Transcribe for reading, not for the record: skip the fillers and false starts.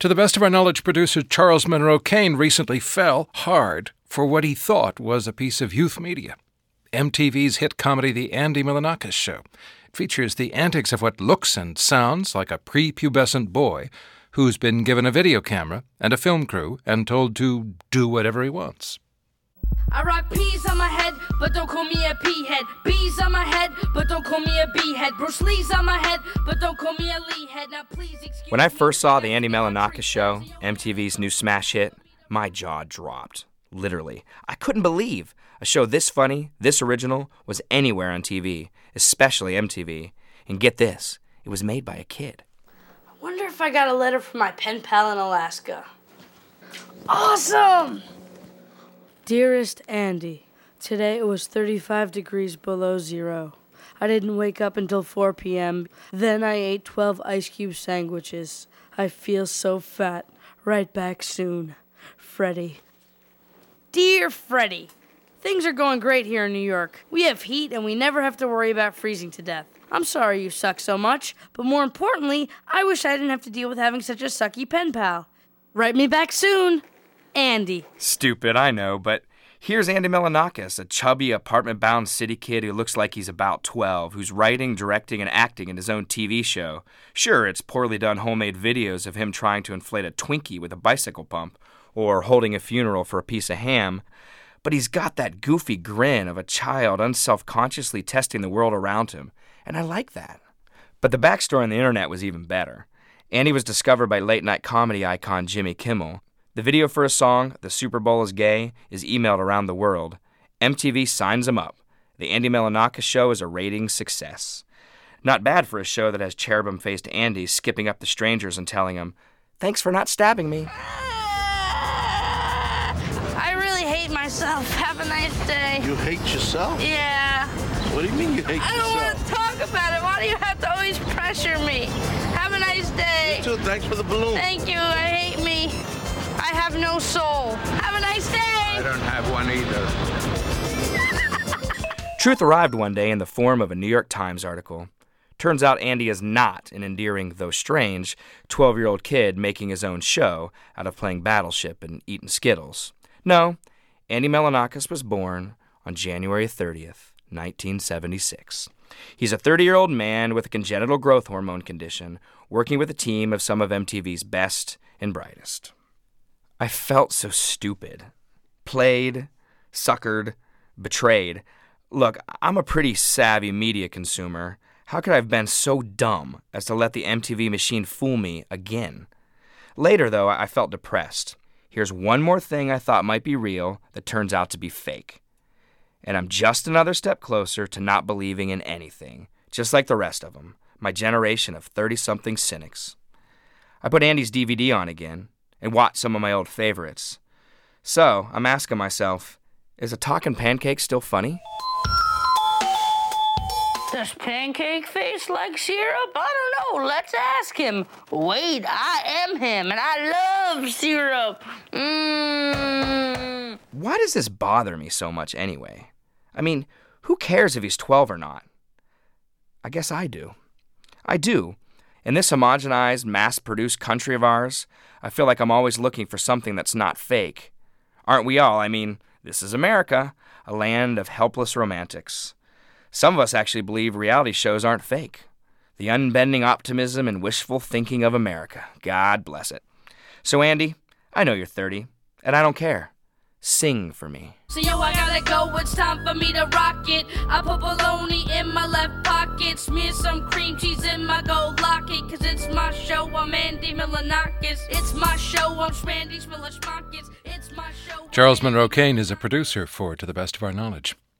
To the best of our knowledge, producer Charles Monroe Kane recently fell hard for what he thought was a piece of youth media. MTV's hit comedy The Andy Milonakis Show. It features the antics of what looks and sounds like a prepubescent boy who's been given a video camera and a film crew and told to do whatever he wants. I rock peas on my head, but don't call me a pea head. Bees on my head, but don't call me a bee head. Bruce Lee's on my head, but don't call me a Lee head. Now please excuse me. When I first saw The Andy Milonakis Show, MTV's new smash hit, my jaw dropped. Literally. I couldn't believe a show this funny, this original, was anywhere on TV, especially MTV. And get this, it was made by a kid. I wonder if I got a letter from my pen pal in Alaska. Awesome! Dearest Andy, today it was 35 degrees below zero. I didn't wake up until 4 p.m. Then I ate 12 ice cube sandwiches. I feel so fat. Right back soon. Freddie. Dear Freddie, things are going great here in New York. We have heat and we never have to worry about freezing to death. I'm sorry you suck so much, but more importantly, I wish I didn't have to deal with having such a sucky pen pal. Write me back soon. Andy. Stupid, I know, but here's Andy Milonakis, a chubby, apartment-bound city kid who looks like he's about 12, who's writing, directing, and acting in his own TV show. Sure, it's poorly done homemade videos of him trying to inflate a Twinkie with a bicycle pump, or holding a funeral for a piece of ham, but he's got that goofy grin of a child unselfconsciously testing the world around him, and I like that. But the backstory on the internet was even better. Andy was discovered by late-night comedy icon Jimmy Kimmel. The video for his song, The Super Bowl is Gay, is emailed around the world. MTV signs him up. The Andy Milonakis Show is a ratings success. Not bad for a show that has cherubim-faced Andy skipping up to strangers and telling him, "Thanks for not stabbing me." I really hate myself. Have a nice day. You hate yourself? Yeah. What do you mean you hate I don't want to talk about it. Why do you have to always pressure me? Have a nice day. You too. Thanks for the balloon. Thank you. I hate me. I have no soul. Have a nice day. I don't have one either. Truth arrived one day in the form of a New York Times article. Turns out Andy is not an endearing, though strange, 12-year-old kid making his own show out of playing Battleship and eating Skittles. No, Andy Milonakis was born on January 30th, 1976. He's a 30-year-old man with a congenital growth hormone condition, working with a team of some of MTV's best and brightest. I felt so stupid. Played, suckered, betrayed. Look, I'm a pretty savvy media consumer. How could I have been so dumb as to let the MTV machine fool me again? Later, though, I felt depressed. Here's one more thing I thought might be real that turns out to be fake. And I'm just another step closer to not believing in anything, just like the rest of them, my generation of 30-something cynics. I put Andy's DVD on again and watch some of my old favorites. So, I'm asking myself, is a talking pancake still funny? Does Pancake Face like syrup? I don't know. Let's ask him. Wait, I am him, and I love syrup. Why does this bother me so much anyway? I mean, who cares if he's 12 or not? I guess I do. I do. In this homogenized, mass-produced country of ours, I feel like I'm always looking for something that's not fake. Aren't we all? I mean, this is America, a land of helpless romantics. Some of us actually believe reality shows aren't fake. The unbending optimism and wishful thinking of America. God bless it. So, Andy, I know you're 30, and I don't care. Sing for me. So yo, I gotta go, it's time for me to rock it. I put bologna in my left pocket, smear some cream cheese in my gold locket. Cause it's my show, I'm Andy Milonakis. It's my show, I'm Schmandy Schmiller Schmackets. It's my show. Charles Monroe Kane is a producer for To the Best of Our Knowledge.